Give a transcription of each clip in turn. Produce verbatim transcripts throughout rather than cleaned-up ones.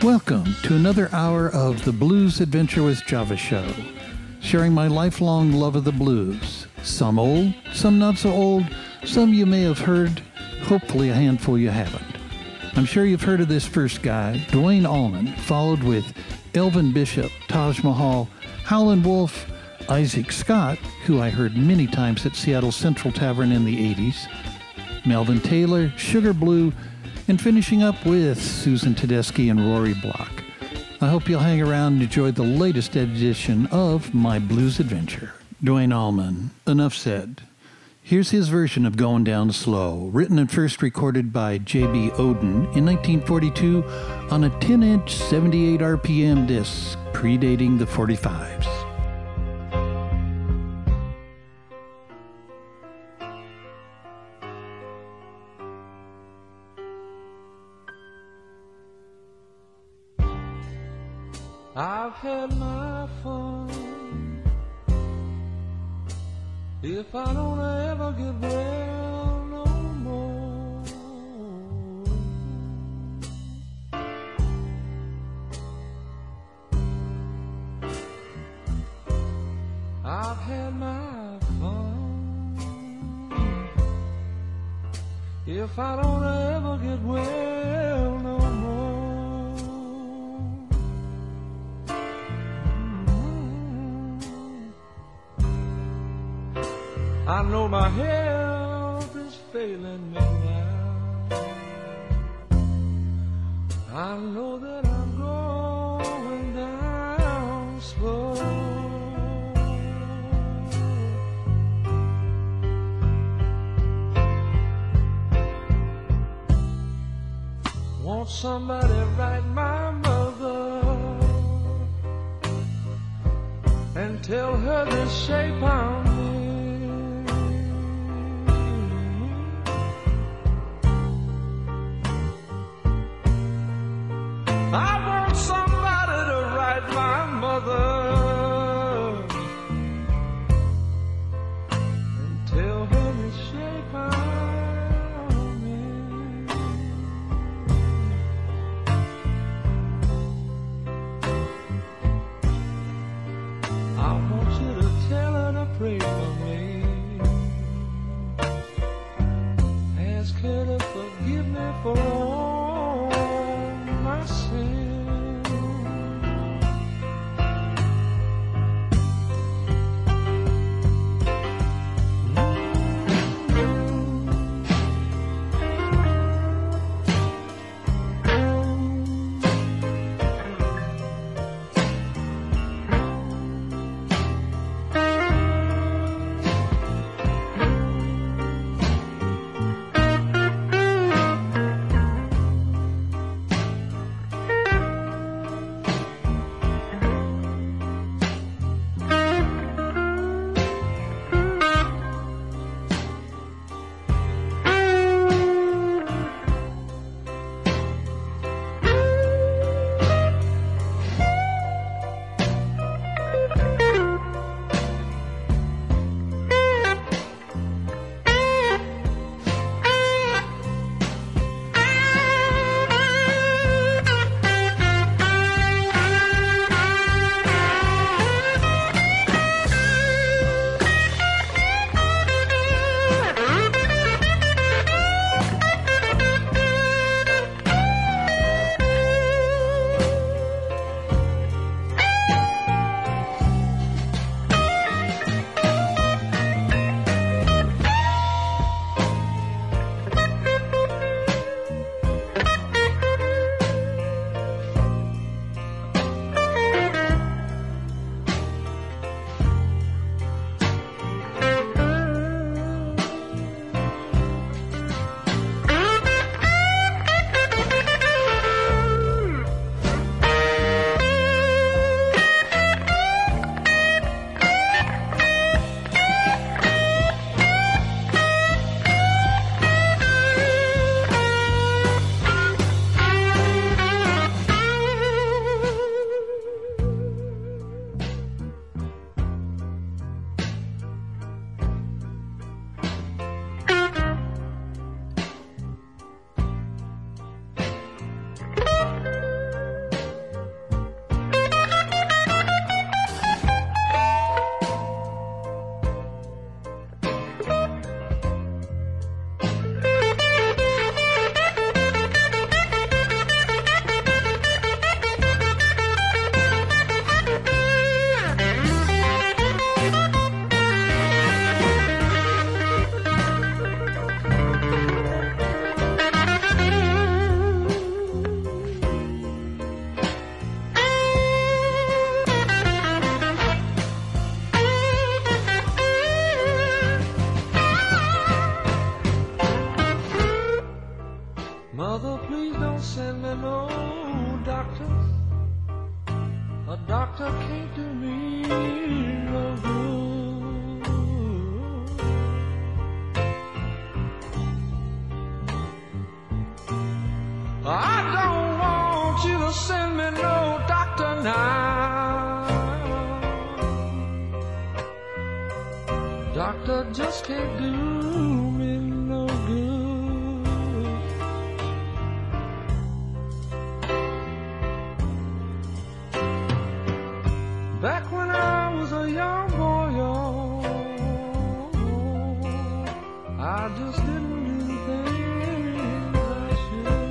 Welcome to another hour of the Blues Adventure with Java show, sharing my lifelong love of the blues. Some old, some not so old, some you may have heard, hopefully a handful you haven't. I'm sure you've heard of this first guy, Duane Allman, followed with Elvin Bishop, Taj Mahal, Howlin' Wolf, Isaac Scott, who I heard many times at Seattle Central Tavern in the eighties, Melvin Taylor, Sugar Blue, and finishing up with Susan Tedeschi and Rory Block. I hope you'll hang around and enjoy the latest edition of My Blues Adventure. Duane Allman, enough said. Here's his version of Going Down Slow, written and first recorded by J B Oden in nineteen forty-two on a ten-inch seventy-eight R P M disc predating the forty-fives. I've had my fun. If I don't ever get well no more, I've had my fun. If I don't ever get well no more, I know my health is failing me now. I know that I'm going down slow. Want somebody write my mother and tell her the shape I'm in. I want somebody to write my mother and tell her the shape I'm in. I want you to tell her to pray doctor can't do me no good. I don't want you to send me no doctor now. Doctor just can't do me no good. Back when I was a young boy, y'all, I just didn't do the things I should.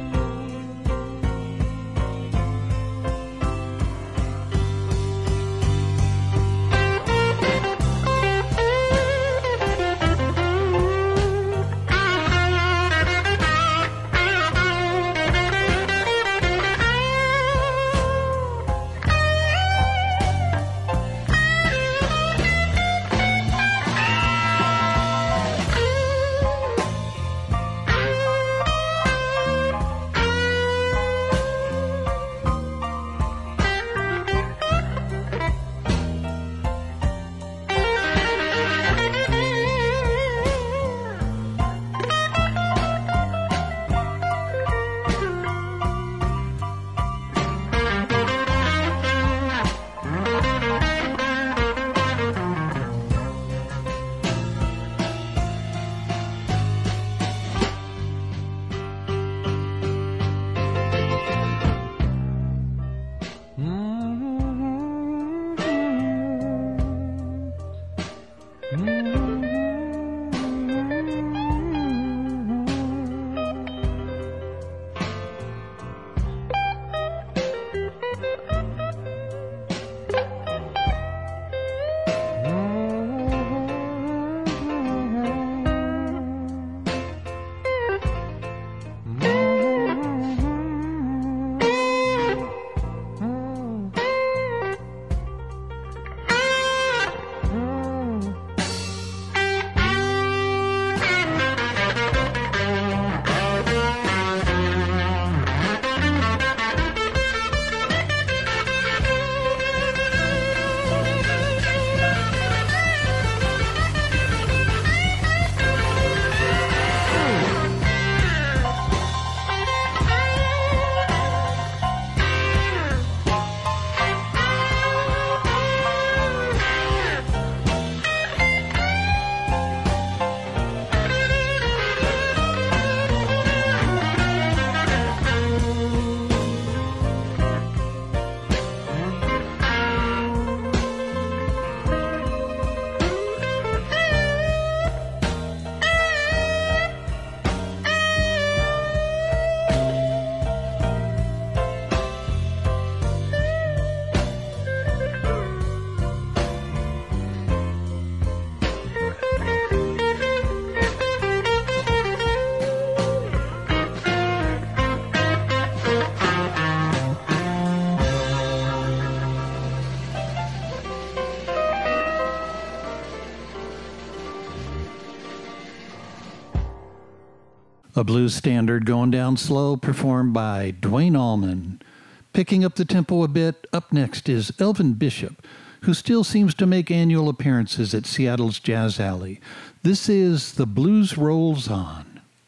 A blues standard going down slow, performed by Duane Allman. Picking up the tempo a bit, up next is Elvin Bishop, who still seems to make annual appearances at Seattle's Jazz Alley. This is The Blues Rolls On.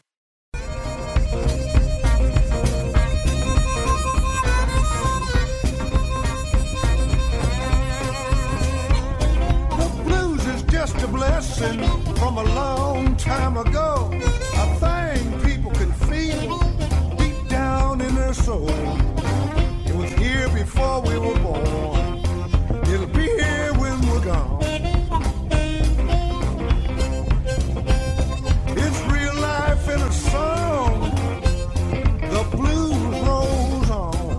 The blues is just a blessing from a long time ago. A thing people can feel deep down in their soul. It was here before we were born. It'll be here when we're gone. It's real life in a song. The blues rolls on.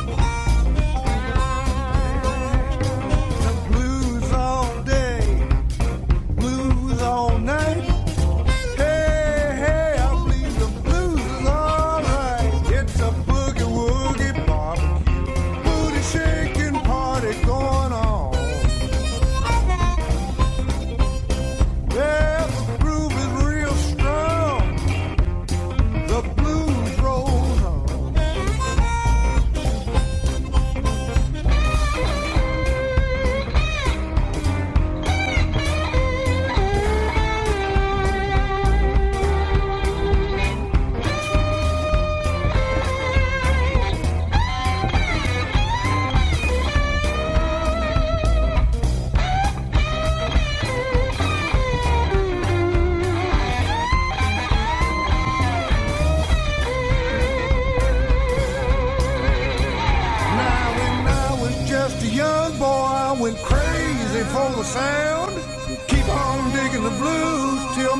The blues all day, blues all night. Hey, hey, I believe the blues is all right. It's a boogie woogie barbecue, booty shaking party.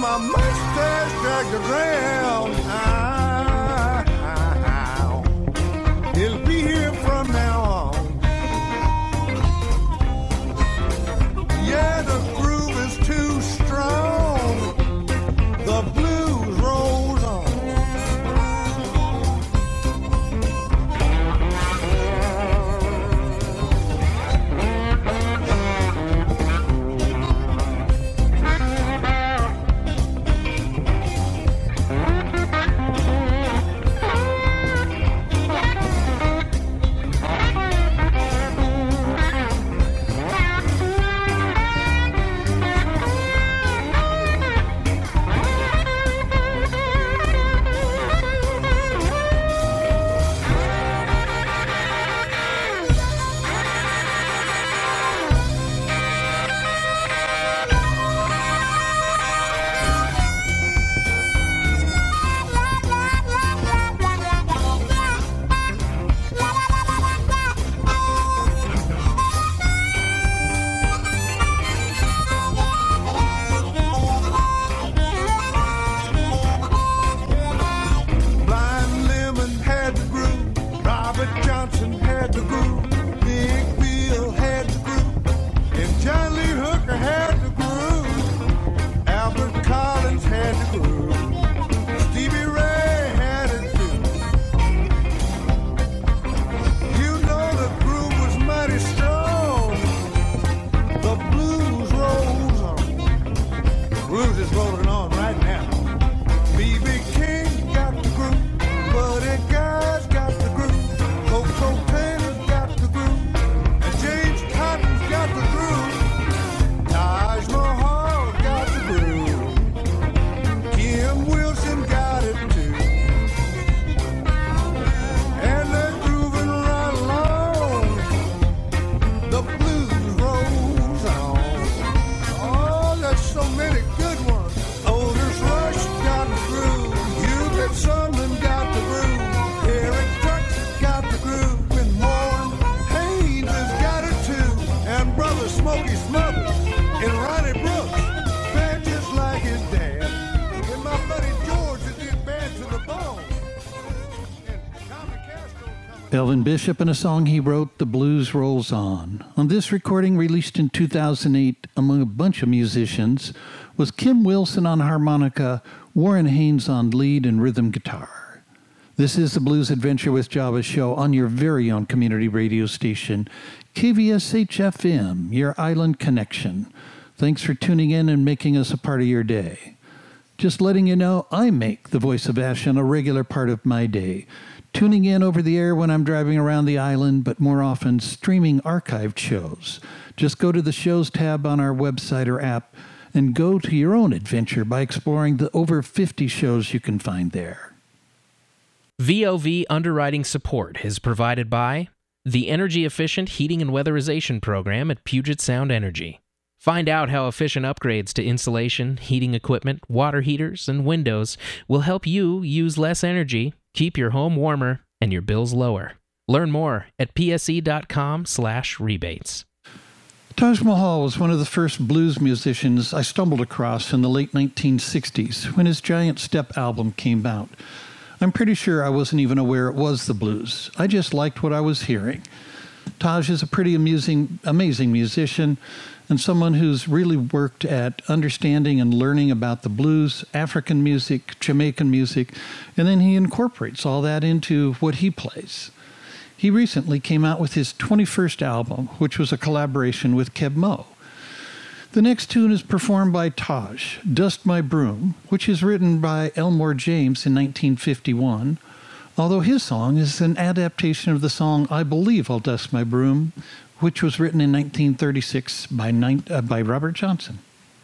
my mustache dragged the ground. Ah, it'll be here from now on. Yeah, the groove is too strong. The blues rolls on. Elvin Bishop and a song he wrote, The Blues Rolls On. On this recording, released in two thousand eight among a bunch of musicians, was Kim Wilson on harmonica, Warren Haynes on lead and rhythm guitar. This is the Blues Adventure with Java show on your very own community radio station, K V S H F M, your island connection. Thanks for tuning in and making us a part of your day. Just letting you know, I make the Voice of Ashen a regular part of my day, tuning in over the air when I'm driving around the island, but more often streaming archived shows. Just go to the Shows tab on our website or app and go to your own adventure by exploring the over fifty shows you can find there. V O V underwriting support is provided by the Energy Efficient Heating and Weatherization Program at Puget Sound Energy. Find out how efficient upgrades to insulation, heating equipment, water heaters, and windows will help you use less energy, keep your home warmer, and your bills lower. Learn more at pse.com slash rebates. Taj Mahal was one of the first blues musicians I stumbled across in the late nineteen sixties when his Giant Step album came out. I'm pretty sure I wasn't even aware it was the blues. I just liked what I was hearing. Taj is a pretty amusing, amazing musician and someone who's really worked at understanding and learning about the blues, African music, Jamaican music, and then he incorporates all that into what he plays. He recently came out with his twenty-first album, which was a collaboration with Keb Mo. The next tune is performed by Taj, Dust My Broom, which is written by Elmore James in nineteen fifty-one, although his song is an adaptation of the song I Believe I'll Dust My Broom, which was written in nineteen thirty-six by, ni- uh, by Robert Johnson.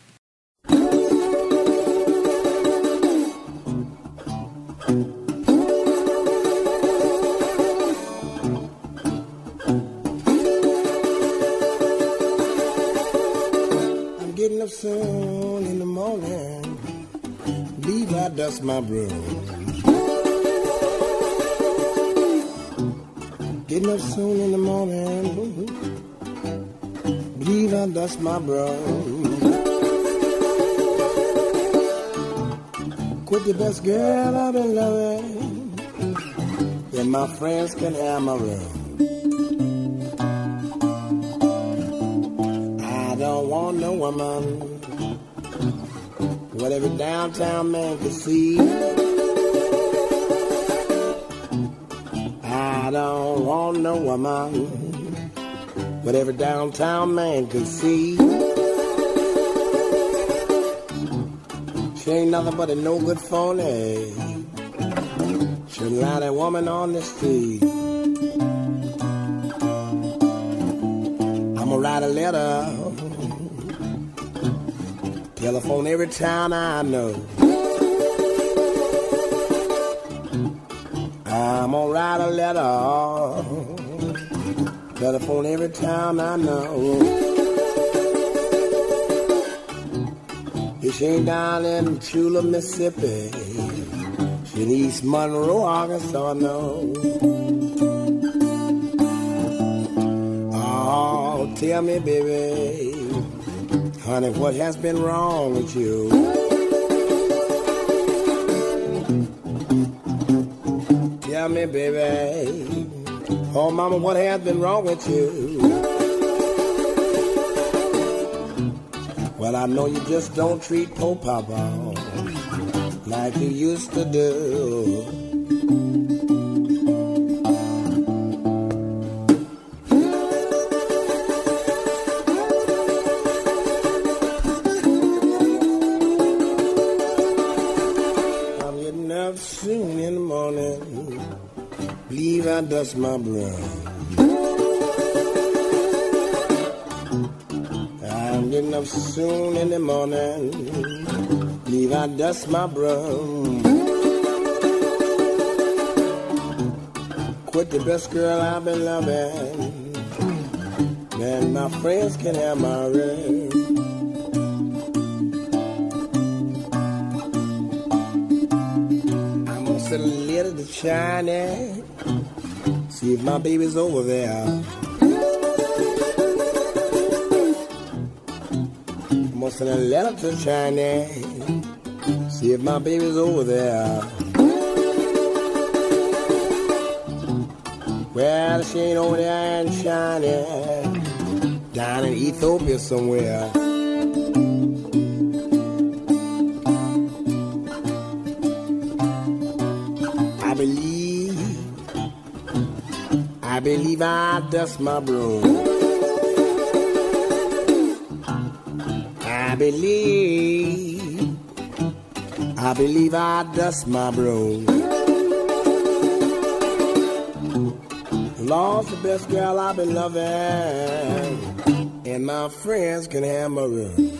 I'm getting up soon in the morning, leave I dust my broom. Getting up soon in the morning, believe I dust my broom. Quit the best girl I've been loving, and my friends can have my room. I don't want no woman, what every downtown man can see. I don't want no woman, what every downtown man can see. She ain't nothing but a no good phony. She'll lie that woman on the street. I'ma write a letter, telephone every town I know. I'm gonna write a letter, telephone every town I know. If she ain't down in Chula, Mississippi, she in East Monroe, Arkansas, no. Oh, tell me, baby, honey, what has been wrong with you? Tell me, baby, oh, mama, what has been wrong with you? Well, I know you just don't treat poor Papa like you used to do. I'm getting up soon in the morning, believe I dust my broom. I'm getting up soon in the morning, leave I dust my broom. Quit the best girl I've been loving, and my friends can have my room. I'm gonna send a letter to China, see if my baby's over there. I'm gonna send a letter to China, see if my baby's over there. Well, she ain't over there in China, down in Ethiopia somewhere. I believe, I believe I dust my broom. I believe, I believe I dust my broom. Lost the best girl I've been loving, and my friends can have my room.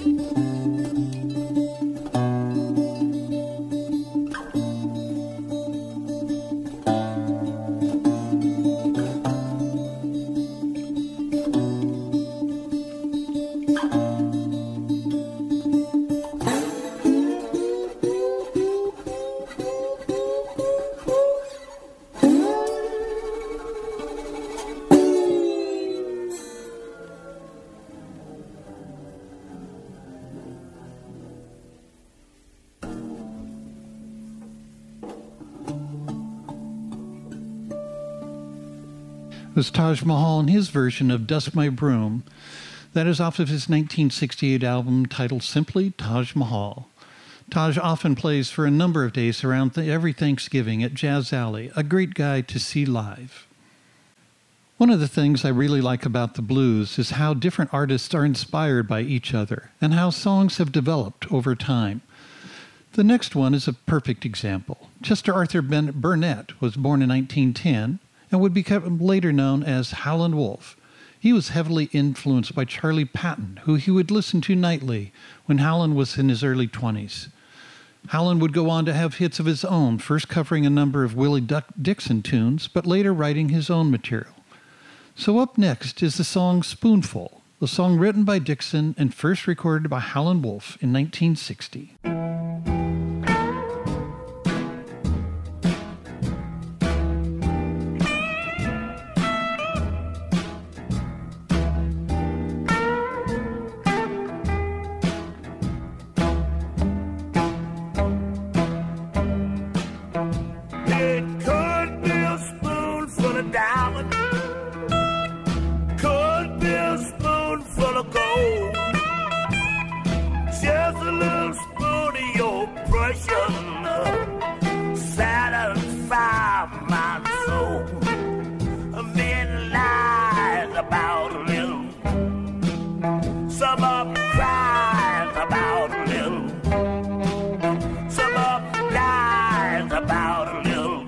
Was Taj Mahal in his version of Dust My Broom. That is off of his nineteen sixty-eight album titled simply Taj Mahal. Taj often plays for a number of days around th- every Thanksgiving at Jazz Alley, a great guy to see live. One of the things I really like about the blues is how different artists are inspired by each other and how songs have developed over time. The next one is a perfect example. Chester Arthur ben- Burnett was born in nineteen ten and would become later known as Howlin' Wolf. He was heavily influenced by Charlie Patton, who he would listen to nightly when Howlin' was in his early twenties. Howlin' would go on to have hits of his own, first covering a number of Willie Duck Dixon tunes, but later writing his own material. So up next is the song Spoonful, the song written by Dixon and first recorded by Howlin' Wolf in nineteen sixty. precious love satisfy my soul. Men lies about a little, some of them cries about a little, some of them lies about a little.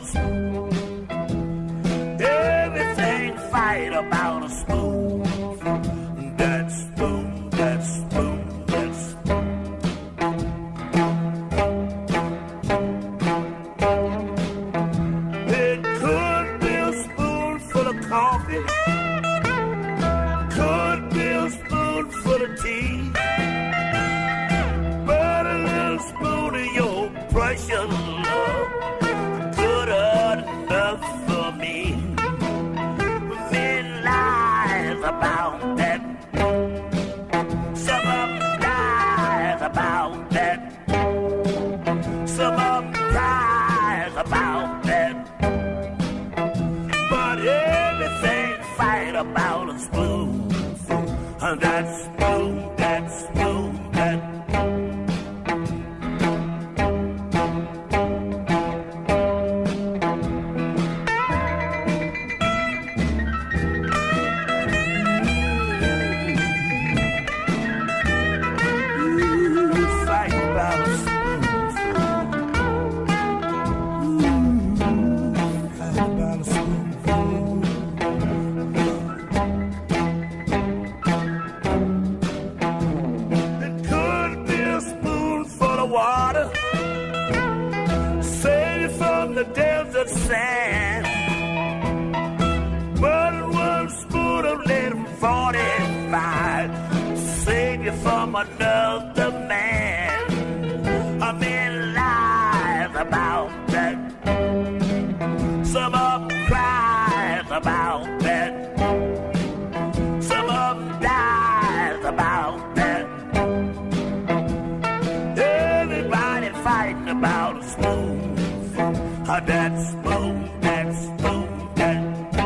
Everything fight about a spoon. That spoon, that spoon, that spoon. It could be a spoonful of coffee, could be a spoonful of tea, but a little spoon of your precious love could enough for me. Men lies about that, some of them lies about that, some of them cries about that, but everything fight about a spoon. That spoon, that spoon, that. Fight about a spoonful. Fight about a spoonful. It could be a spoonful of water, save it from the desert sand. But one spoon of lead forty-five, save you from another man. A man lies about that, some of them cries about that, some of them dies about that. Everybody fighting about a spoon. Uh, that spoon, that spoon, that.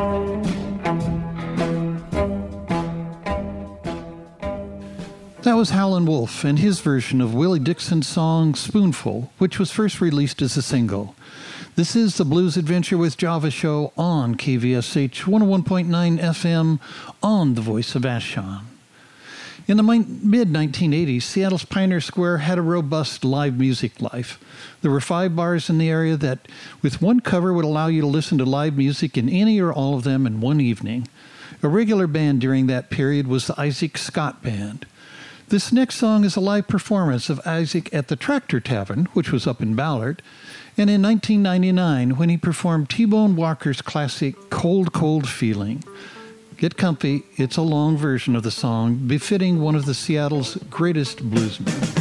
That was Howlin' Wolf and his version of Willie Dixon's song Spoonful, which was first released as a single. This is the Blues Adventure with Java show on K V S H one oh one point nine F M on the Voice of Vashon. In the mid nineteen eighties, Seattle's Pioneer Square had a robust live music life. There were five bars in the area that, with one cover, would allow you to listen to live music in any or all of them in one evening. A regular band during that period was the Isaac Scott Band. This next song is a live performance of Isaac at the Tractor Tavern, which was up in Ballard, and in nineteen ninety-nine when he performed T-Bone Walker's classic Cold, Cold Feeling. Get comfy, it's a long version of the song, befitting one of the Seattle's greatest bluesmen.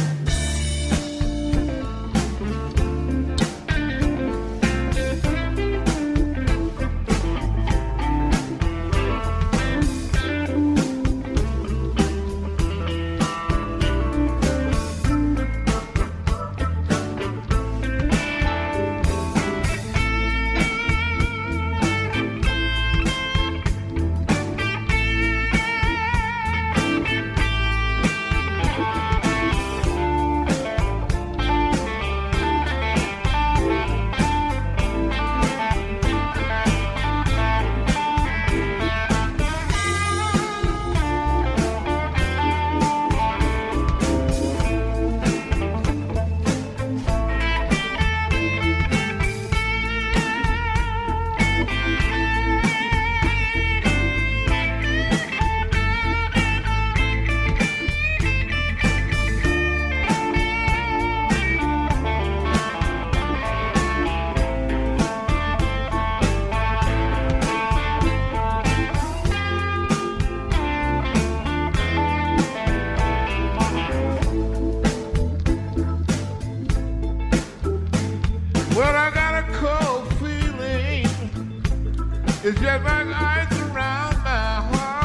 It's just like ice around my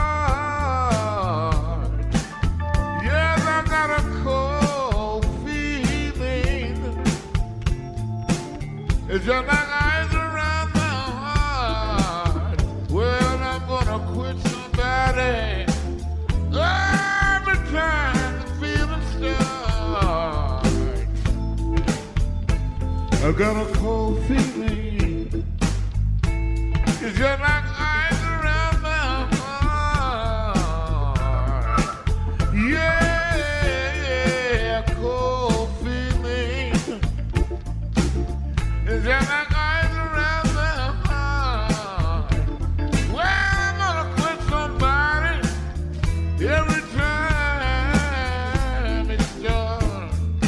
heart. Yes, I got a cold feeling. It's just like ice around my heart. Well, I'm gonna quit somebody every time the feeling starts. I got a cold feeling. It's just like ice around my heart. Yeah, cold feeling. It's just like ice around my heart. Well, I'm gonna quit somebody every time it's done.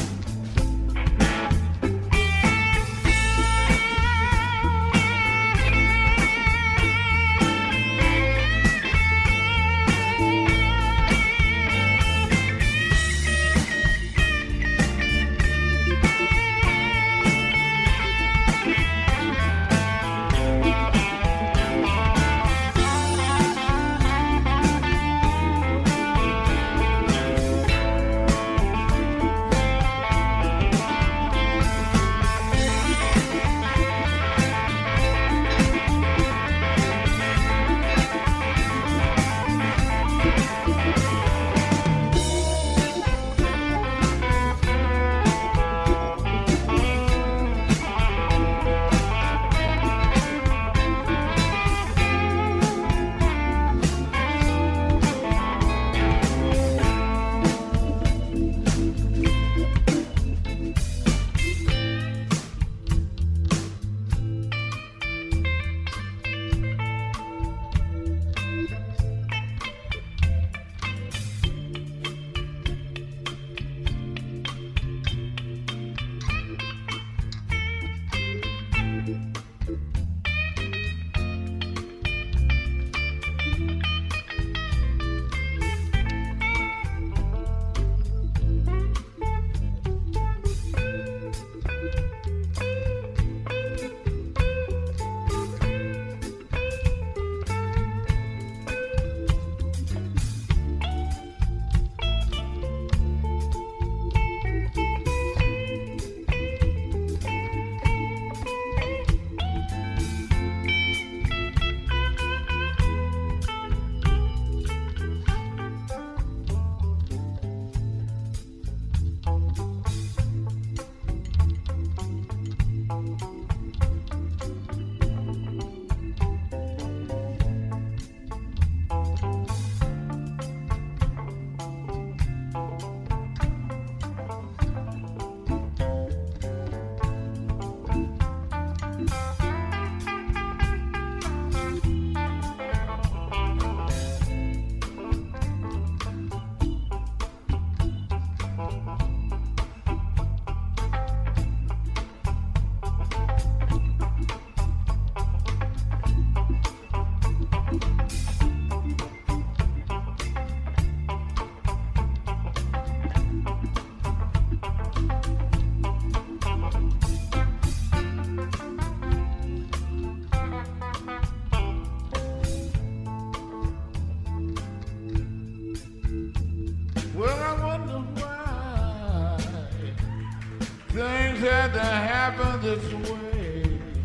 Things had to happen this way.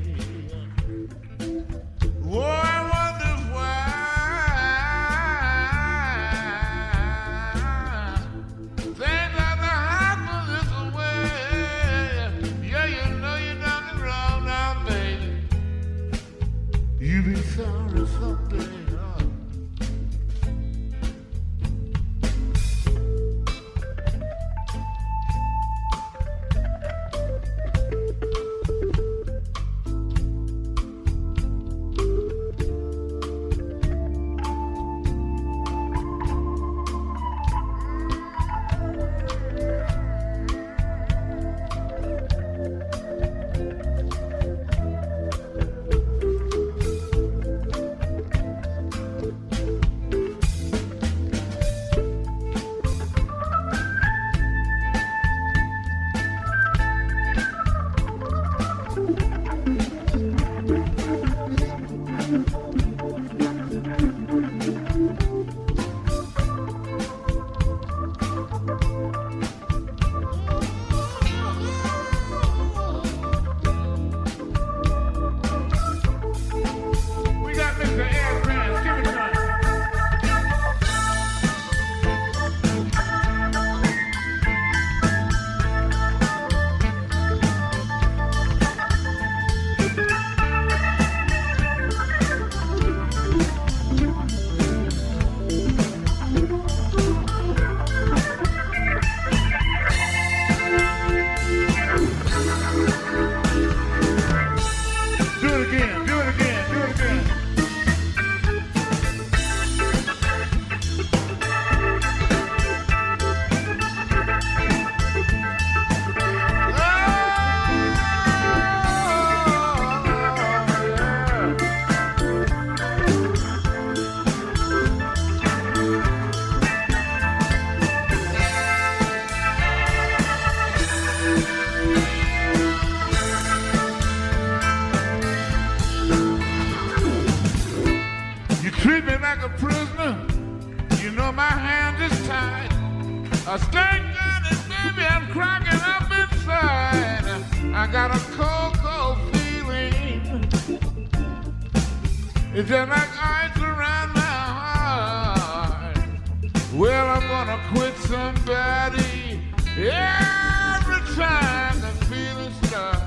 Oh, I wonder why. Things had to happen this way. Yeah, you know you done it wrong now, baby. You be sorry someday, huh? it again, do it again, do it again. Treat me like a prisoner, you know my hand is tied. A stake gun and baby, I'm cracking up inside. I got a cold, cold feeling. It's just like ice around my heart. Well, I'm gonna quit somebody every time the feeling starts.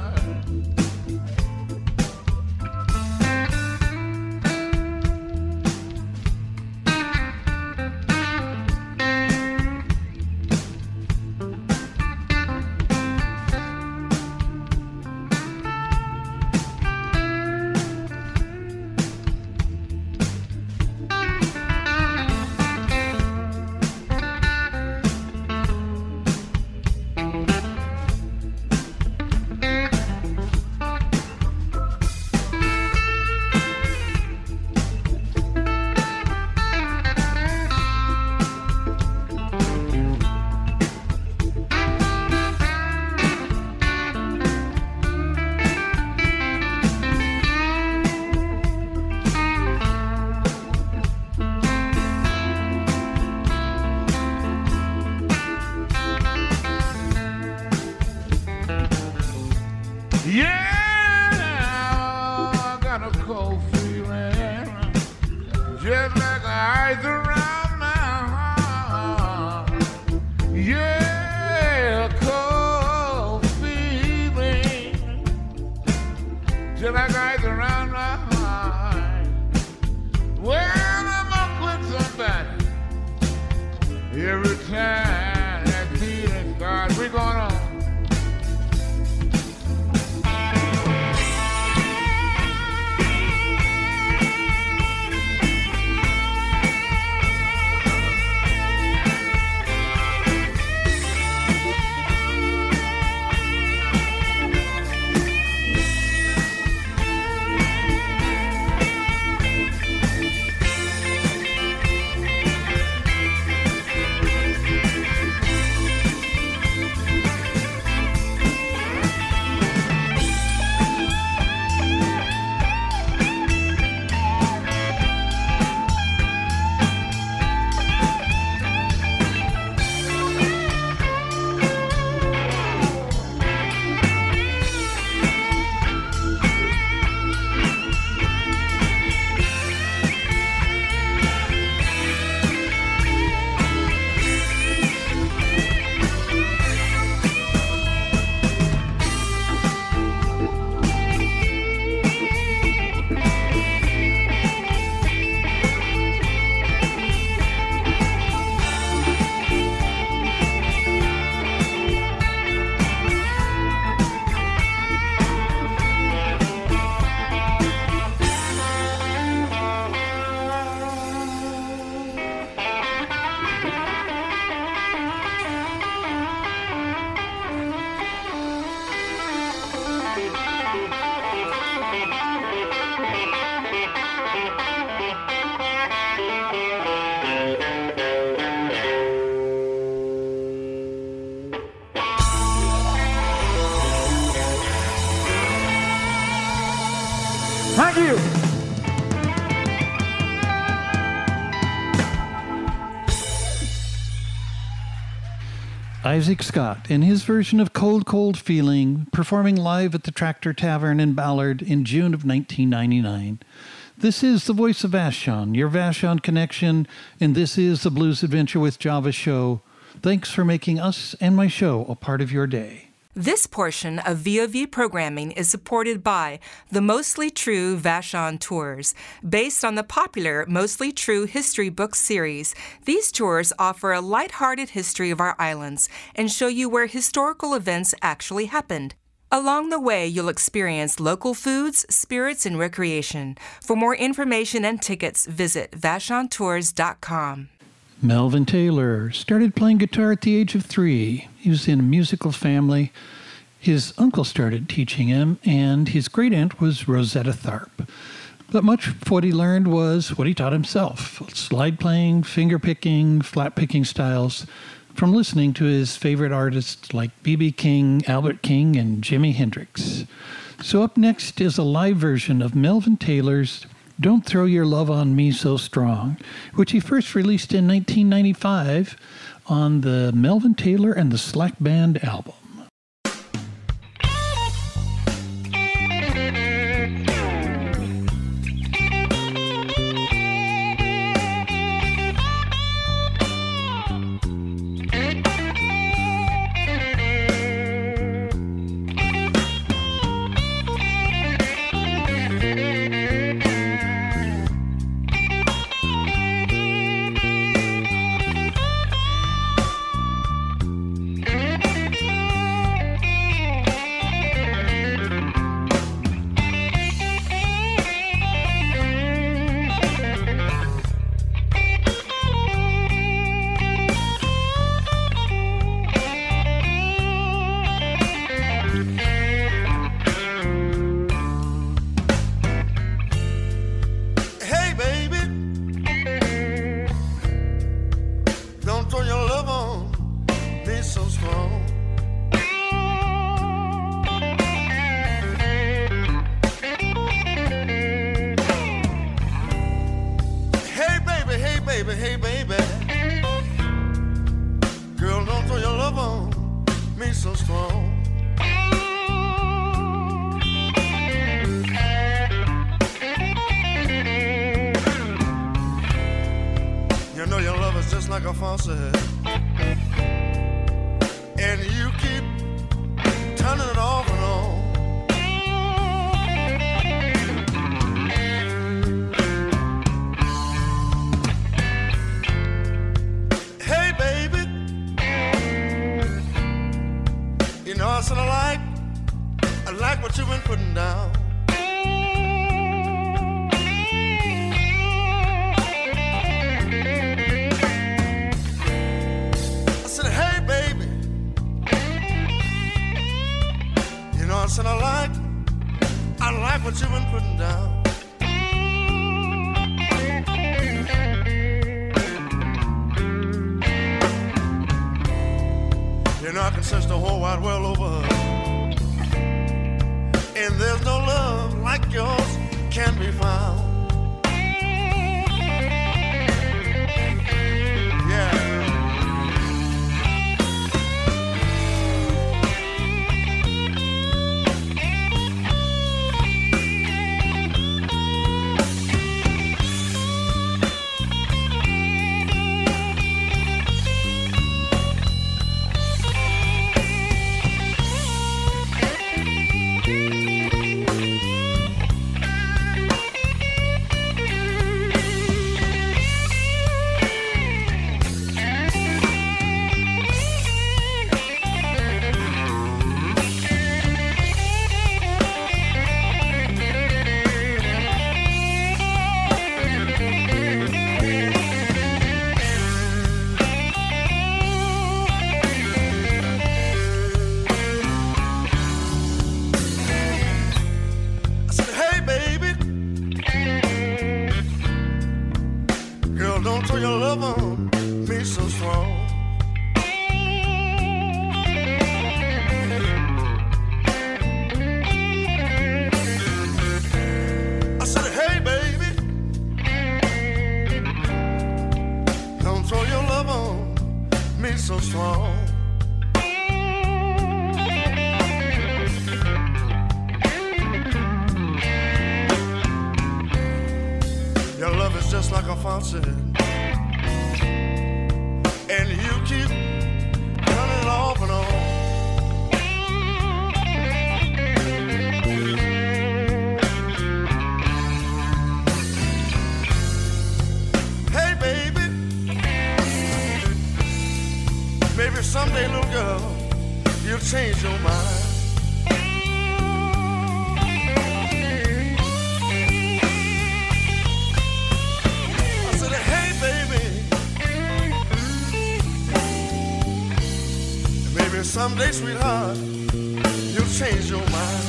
Thank you. Isaac Scott in his version of Cold, Cold Feeling, performing live at the Tractor Tavern in Ballard in June of nineteen ninety-nine. This is the voice of Vashon, your Vashon connection, and this is the Blues Adventure with Java show. Thanks for making us and my show a part of your day. This portion of V O V programming is supported by the Mostly True Vashon Tours. Based on the popular Mostly True History book series, these tours offer a lighthearted history of our islands and show you where historical events actually happened. Along the way, you'll experience local foods, spirits, and recreation. For more information and tickets, visit vashon tours dot com. Melvin Taylor started playing guitar at the age of three. He was in a musical family. His uncle started teaching him, and his great-aunt was Rosetta Tharpe. But much of what he learned was what he taught himself, slide playing, finger picking, flat picking styles, from listening to his favorite artists like B B King, Albert King, and Jimi Hendrix. So up next is a live version of Melvin Taylor's Don't Throw Your Love on Me So Strong, which he first released in nineteen ninety-five on the Melvin Taylor and the Slack Band album. Someday, little girl, you'll change your mind. someday, sweetheart, you'll change your mind.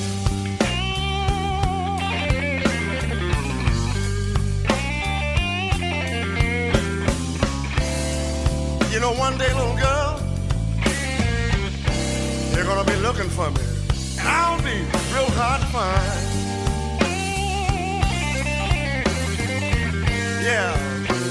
You know, one day, little girl, you're gonna be looking for me, and I'll be real hard to find. Yeah.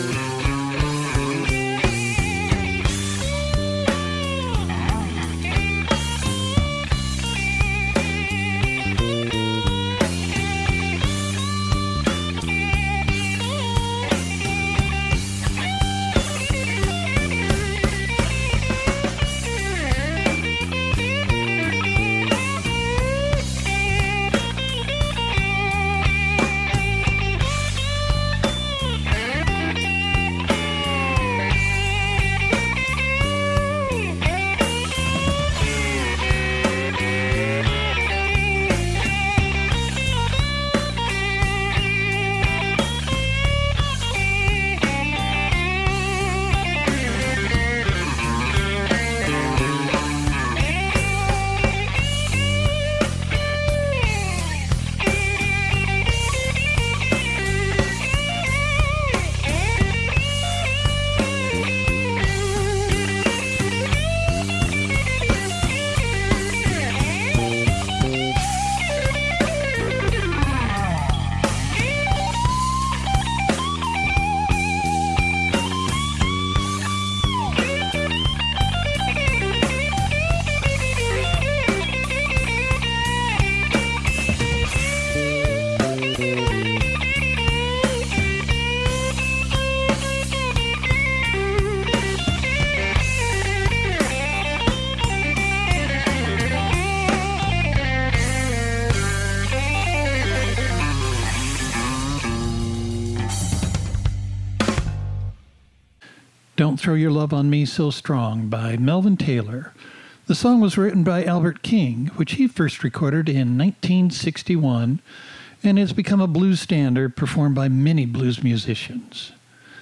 Don't Throw Your Love on Me So Strong by Melvin Taylor. The song was written by Albert King, which he first recorded in nineteen sixty-one, and has become a blues standard performed by many blues musicians.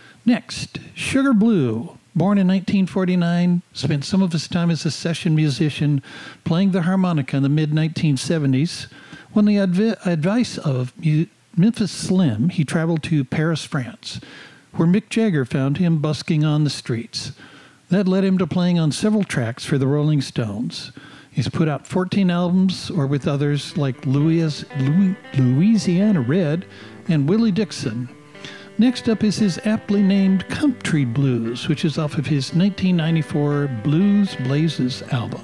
Next, Sugar Blue. Born in nineteen forty-nine, spent some of his time as a session musician playing the harmonica in the mid nineteen seventies. When the adv- advice of Memphis Slim, he traveled to Paris, France, where Mick Jagger found him busking on the streets. That led him to playing on several tracks for the Rolling Stones. He's put out fourteen albums, or with others like Louis, Louis, Louisiana Red and Willie Dixon. Next up is his aptly named Country Blues, which is off of his nineteen ninety-four Blues Blazes album.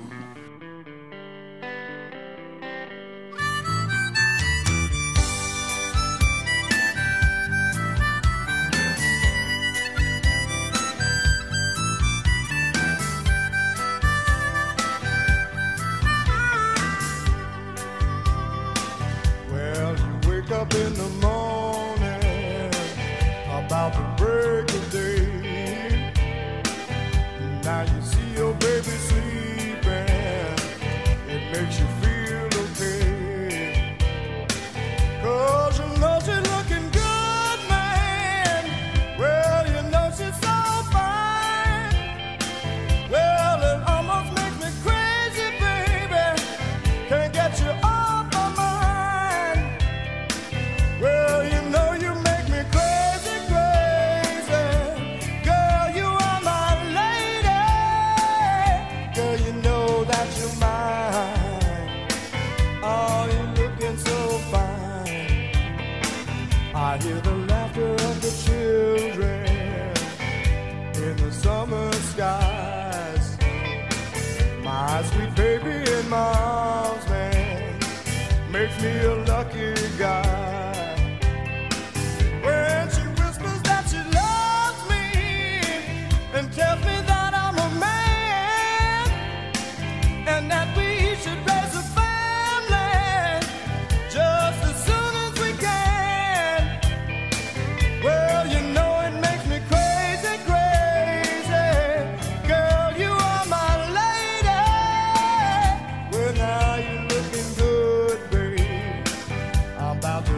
About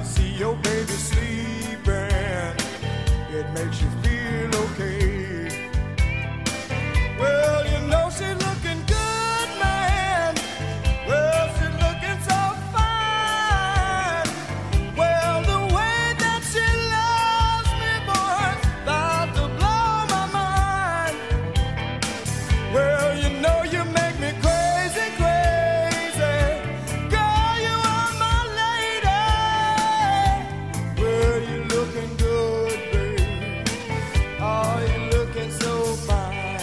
to see your baby sleeping. It makes you feel okay. Well, you know she's looking good, man. Well, she's looking so fine. Well, the way that she loves me, boy, about to blow my mind. Well, you know you make me crazy, crazy. Girl, you are my lady. Well, you're looking good, babe. Oh, you're looking so fine.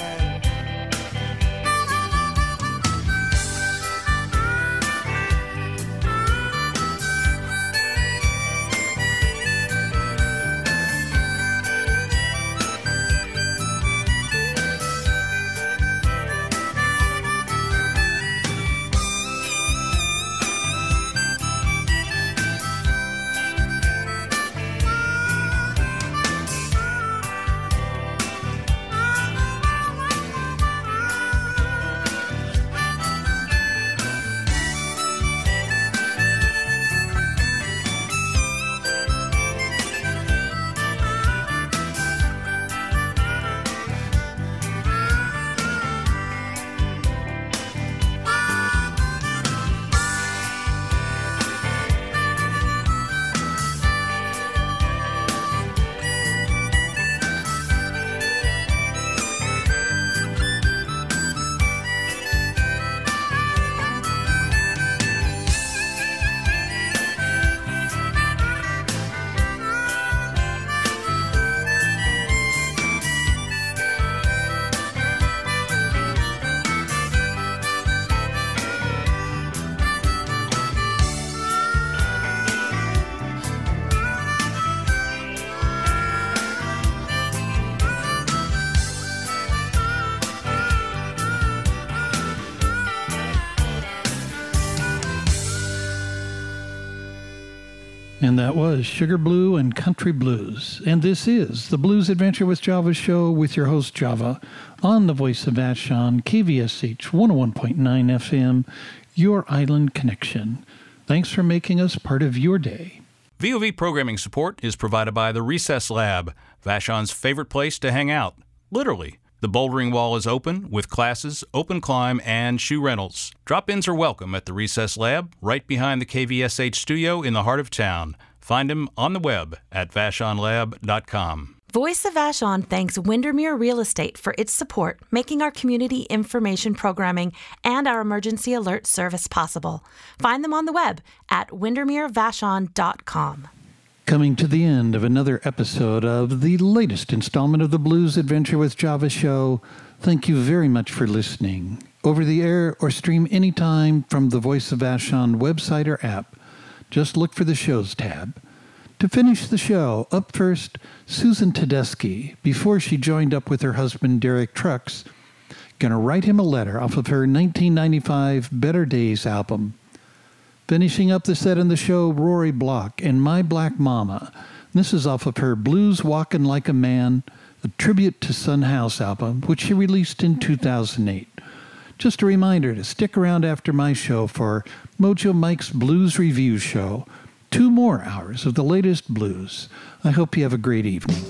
And that was Sugar Blue and Country Blues. And this is the Blues Adventure with Java show with your host Java on the Voice of Vashon, K V S H one oh one point nine F M, your island connection. Thanks for making us part of your day. V O V programming support is provided by the Recess Lab, Vashon's favorite place to hang out. Literally. The bouldering wall is open with classes, open climb, and shoe rentals. Drop-ins are welcome at the Recess Lab, right behind the K V S H studio in the heart of town. Find him on the web at vashon lab dot com. Voice of Vashon thanks Windermere Real Estate for its support, making our community information programming and our emergency alert service possible. Find them on the web at windermere vashon dot com. Coming to the end of another episode of the latest installment of the Blues Adventure with Java show. Thank you very much for listening. Over the air or stream anytime from the Voice of Vashon website or app. Just look for the Shows tab. To finish the show, up first, Susan Tedeschi, before she joined up with her husband Derek Trucks, gonna write him a letter off of her nineteen ninety-five Better Days album. Finishing up the set in the show, Rory Block and My Black Mama. This is off of her Blues Walkin' Like a Man, a tribute to Son House album, which she released in two thousand eight. Just a reminder to stick around after my show for Mojo Mike's Blues Review Show. Two more hours of the latest blues. I hope you have a great evening.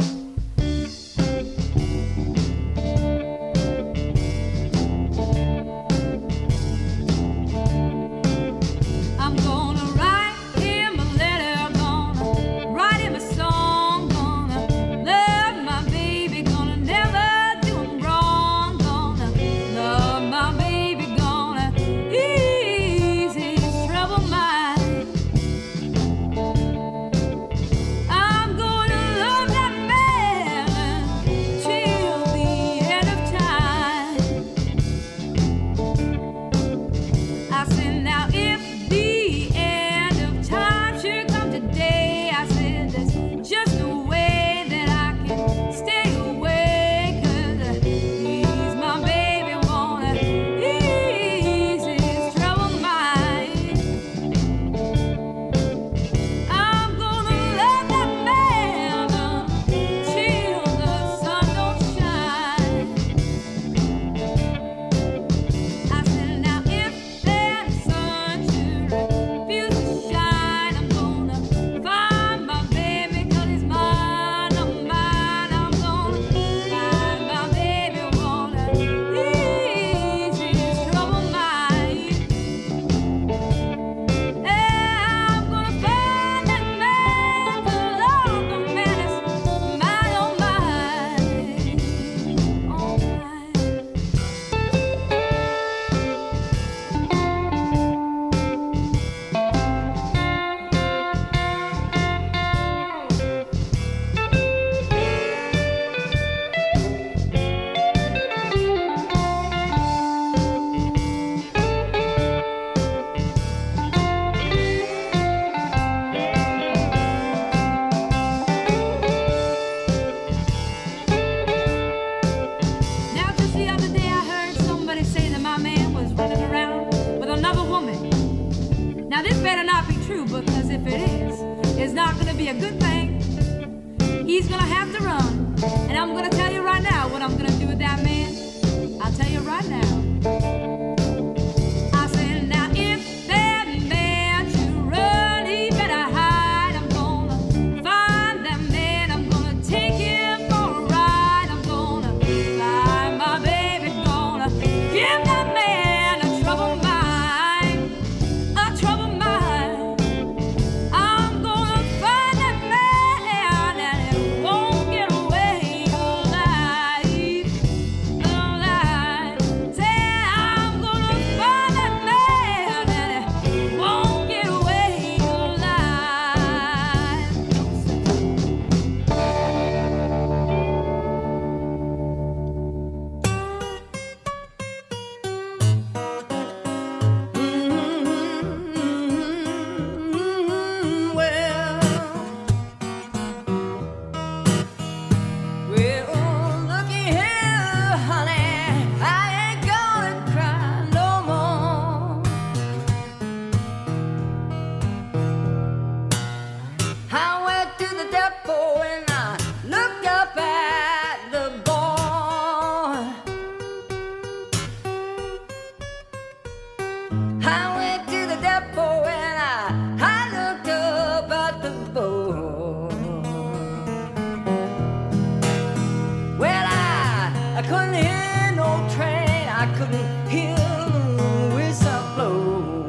I'm gonna love that man. be a good thing. He's gonna have to run. And I'm gonna tell you right now what I'm gonna do with that man. I'll tell you right now. I said, now if that man should run, he better hide. I'm gonna find that man. I'm gonna take him for a ride. I'm gonna find my baby. Gonna give that man a troubled mind. A troubled mind. I'm gonna find that man and it won't get away alive. Alive. Say I'm gonna find that man and it won't get away alive. Mm, well, well, looky here, honey, I ain't gonna cry no more. I went to the depot and I looked up at the boy. I went to the depot and I, I looked up at the boy. Well, I, I couldn't hear no train, I couldn't hear the whistle blow.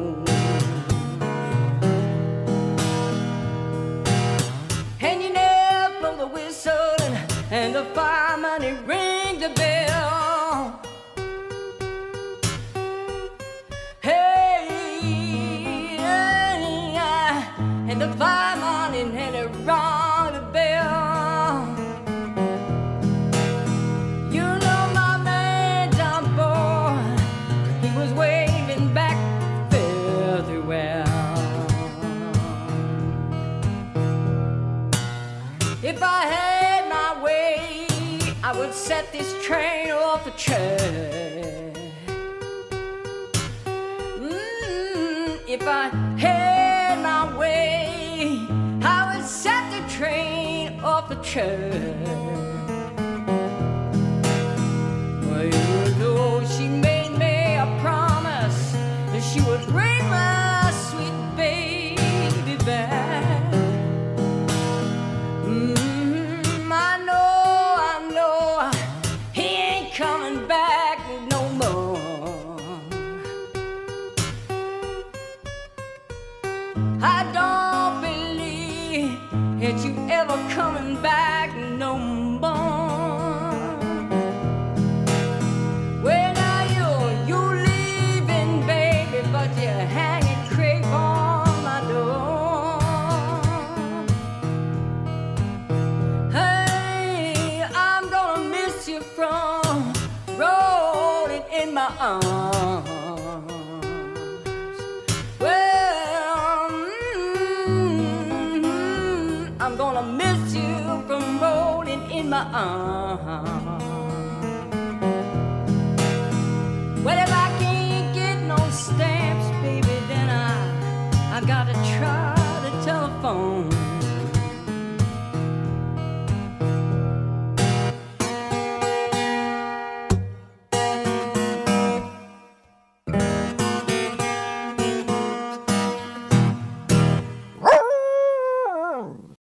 And you never blow the whistle and, and the fireman he ring the bell. Hey, hey, ah, and the fireman he had to rung the bell. You know my man John Boy, he was waving back very well. If I had my way, I would set this train off the track. Mm, if I had my way, I would set the train off the track. Well, you know she made me a promise that she would bring my sweet baby back. Mm, I know, I know, he ain't coming back no more. I don't believe that you ever coming back no more. Well, now you you leaving, baby, but you're hanging crepe on my door. Hey, I'm gonna miss you from rolling in my arms. Well, mm, I'm gonna miss you from rolling in my arms.